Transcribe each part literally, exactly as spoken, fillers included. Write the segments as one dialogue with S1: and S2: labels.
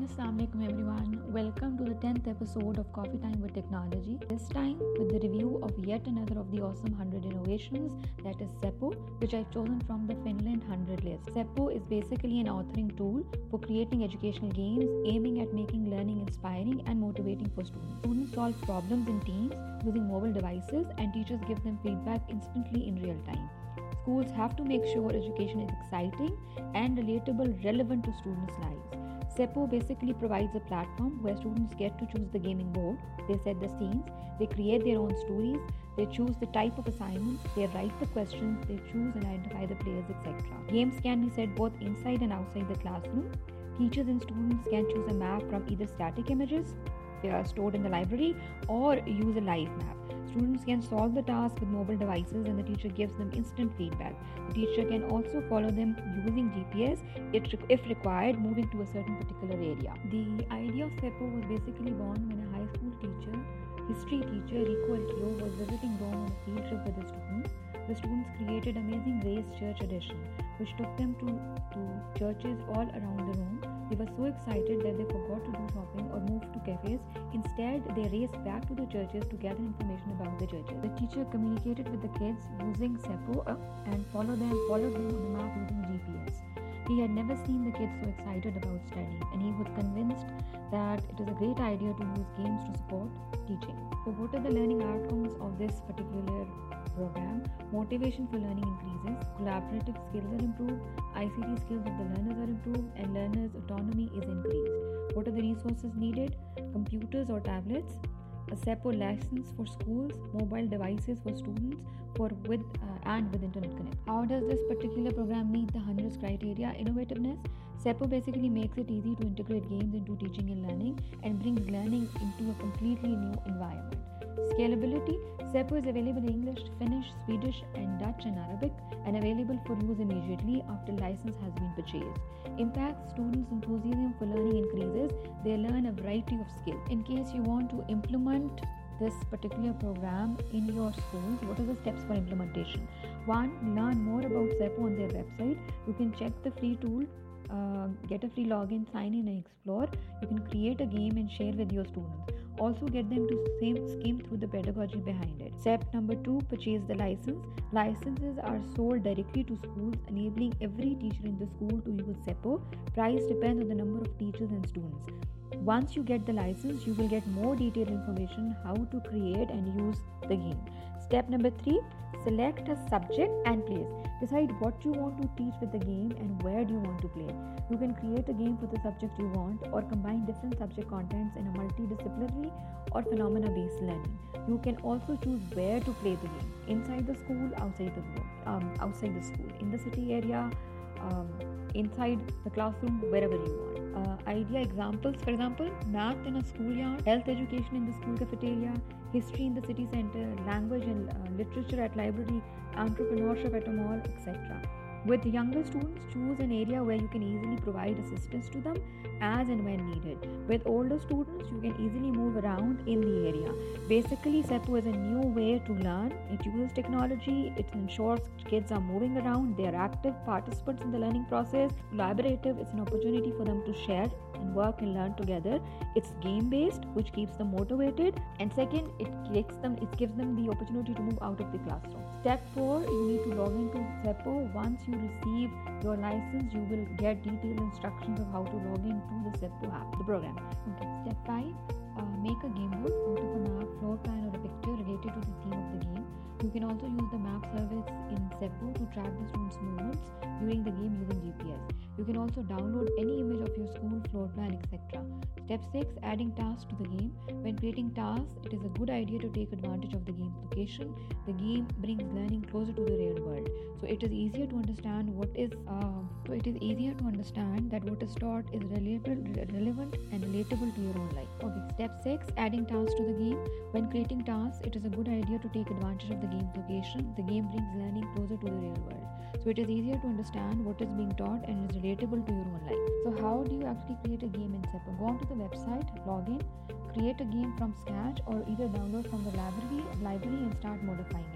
S1: Assalamualaikum everyone. Welcome to the tenth episode of Coffee Time with Technology. This time with the review of yet another of the awesome one hundred innovations, that is Seppo, which I've chosen from the Finland one hundred list. Seppo is basically an authoring tool for creating educational games aiming at making learning inspiring and motivating for students. Students solve problems in teams using mobile devices and teachers give them feedback instantly in real time. Schools have to make sure education is exciting and relatable, relevant to students' lives. Seppo basically provides a platform where students get to choose the gaming board, they set the scenes, they create their own stories, they choose the type of assignments, they write the questions, they choose and identify the players, et cetera. Games can be set both inside and outside the classroom. Teachers and students can choose a map from either static images they are stored in the library or use a live map. Students can solve the task with mobile devices and the teacher gives them instant feedback. The teacher can also follow them using G P S if required, moving to a certain particular area. The idea of Seppo was basically born when a high school teacher, history teacher Rico Alchio, was visiting Rome on a field trip with the students. The students created Amazing Grace Church Edition, which took them to, to churches all around the Rome. They were so excited that they forgot to do shopping or move to cafes. Instead, they raced back to the churches to gather information about the churches. The teacher communicated with the kids using Seppo uh, and followed them, followed them on the map using G P S. He had never seen the kids so excited about studying, and he was convinced that it is a great idea to use games to support teaching. So what are the learning outcomes of this particular program? Motivation for learning increases, collaborative skills are improved, I C T skills of the learners are improved, and learners' autonomy is increased. What are the resources needed? Computers or tablets, a Seppo license for schools, mobile devices for students for with uh, and with internet connect. How does this particular program meet the hundreds criteria? Innovativeness. Seppo basically makes it easy to integrate games into teaching and learning and brings learning into a completely new environment. Scalability. Seppo is available in English, Finnish, Swedish, and Dutch and Arabic, and available for use immediately after license has been purchased. Impact. Students' enthusiasm for learning increases. They learn a variety of skills. In case you want to implement this particular program in your schools, what are the steps for implementation? One, learn more about Seppo on their website. You can check the free tool, uh, get a free login, sign in and explore. You can create a game and share with your students. Also get them to skim through the pedagogy behind it. Step number two, purchase the license. Licenses are sold directly to schools, enabling every teacher in the school to use Seppo. Price depends on the number of teachers and students. Once you get the license, you will get more detailed information how to create and use the game. Step number three, select a subject and place. Decide what you want to teach with the game and where do you want to play. You can create a game for the subject you want or combine different subject contents in a multidisciplinary or phenomena-based learning. You can also choose where to play the game, inside the school, outside the um, outside the school, in the city area, um, inside the classroom, wherever you want. Uh, idea examples, for example, math in a schoolyard, health education in the school cafeteria, history in the city center, language and uh, literature at library, entrepreneurship at a mall, et cetera. With younger students, choose an area where you can easily provide assistance to them as and when needed. With older students, you can easily move around in the area. Basically, Seppo is a new way to learn. It uses technology, it ensures kids are moving around, they are active participants in the learning process. Collaborative, it's an opportunity for them to share and work and learn together. It's game based, which keeps them motivated, and second, it gives them it gives them the opportunity to move out of the classroom. Step four, you need to log into Seppo. Once you receive your license, you will get detailed instructions of how to log into the Seppo app, the program. Okay. Step five, uh, make a game board out of a map, floor plan, or a picture related to the theme of the game. You can also use the map service in Seppo to track the students' movements during the game using G P S. You can also download any image of your school floor plan, et cetera. Step six, adding tasks to the game. When creating tasks, it is a good idea to take advantage of the game's location. The game brings learning closer to the real world, so it is easier to understand what is. Uh, so it is easier to understand that what is taught is relatable, relevant, and relatable to your own life. Okay. Step six, adding tasks to the game. When creating tasks, it is a good idea to take advantage of the game's location. The game brings learning closer to the real world, so it is easier to understand what is being taught and is relatable to your own life. So how do you actually create a game in Seppo? Go onto the website, log in, create a game from scratch, or either download from the library, library and start modifying it.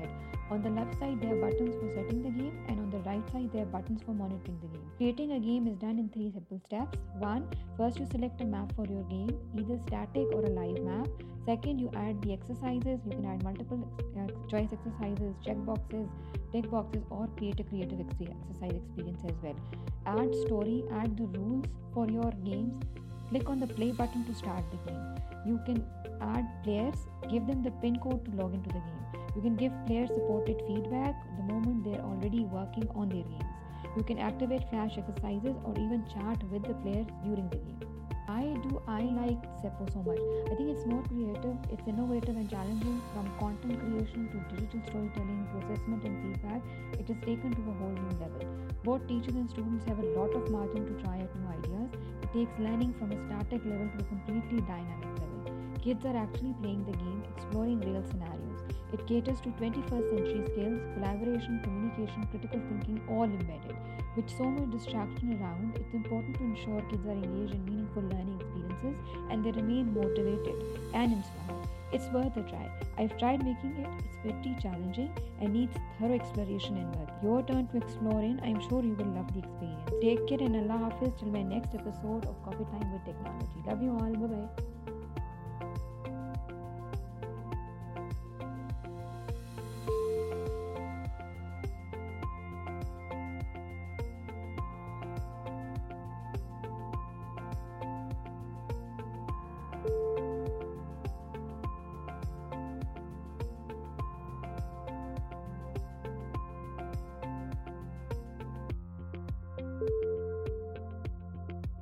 S1: On the left side, there are buttons for setting the game, and on the right side, there are buttons for monitoring the game. Creating a game is done in three simple steps. One, first you select a map for your game, either static or a live map. Second, you add the exercises. You can add multiple uh, choice exercises, check boxes, tick boxes, or create a creative ex- exercise experience as well. Add story, add the rules for your games. Click on the play button to start the game. You can add players, give them the pin code to log into the game. You can give player supported feedback the moment they're already working on their games. You can activate flash exercises or even chat with the players during the game. Why do I like Zeppo so much? I think it's more creative, it's innovative and challenging. From content creation to digital storytelling to assessment and feedback, it is taken to a whole new level. Both teachers and students have a lot of margin to try out new ideas. It takes learning from a static level to a completely dynamic level. Kids are actually playing the game, exploring real scenarios. It caters to twenty-first century skills, collaboration, communication, critical thinking, all embedded. With so much distraction around, it's important to ensure kids are engaged in meaningful learning experiences and they remain motivated and inspired. It's worth a try. I've tried making it, it's pretty challenging and needs thorough exploration and work. Your turn to explore in, I'm sure you will love the experience. Take care and Allah Hafiz till my next episode of Coffee Time with Technology. Love you all, bye bye.